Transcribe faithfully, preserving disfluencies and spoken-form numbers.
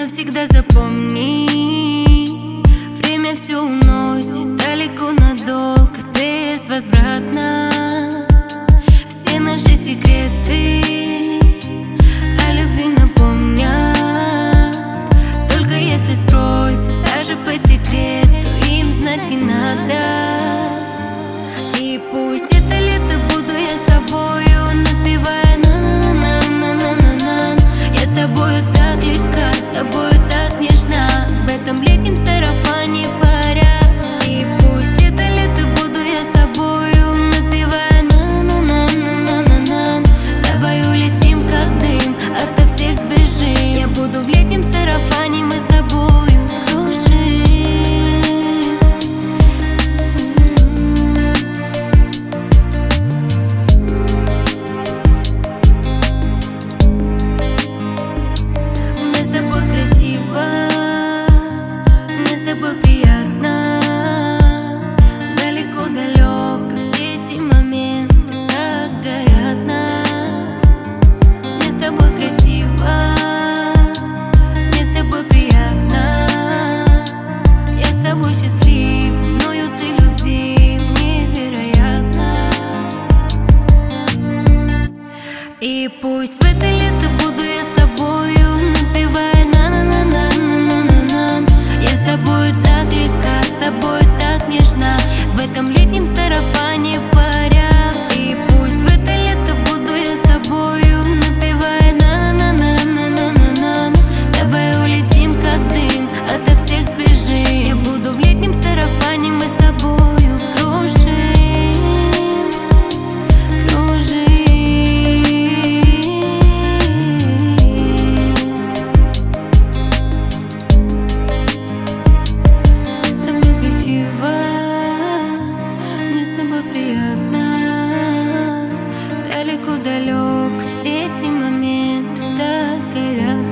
навсегда запомни, время все уносит далеко надолго, безвозвратно. Все наши секреты о любви напомнят, только если спросят, даже по секрету, им знать не надо. И пусть это лето буду я с тобою, напевая на-на-на-на-на-на-на. Я с тобою так легка, с тобою так нежна, в этом летнем сарафане паря. И пусть это лето буду я с тобою, напевая на-на-на-на-на-на-на. Давай улетим как дым, ото всех сбежим. Я буду в летнем сарафане, мы с тобою кружим. Мне с тобой красиво, мне с тобой приятно, далеко-далеко все эти моменты так горят нам. Мне с тобой красиво, мне с тобой приятно, я с тобой счастлив, мною ты любим невероятно. И пусть в это лето буду я с тобою, напевая на-на-на-на-на-на-на. Я с тобою так легка, с тобой так нежна, в этом летнем сарафане паря. И пусть в это лето буду я с тобою, напевая на-на-на-на-на-на-на. Давай улетим как дым, ото всех сбежим. Я буду в летнем сарафане, мы с тобою кружим, кружим. Мне с тобой красиво, мне с тобой приятно, далеко-далеко все эти моменты так горят.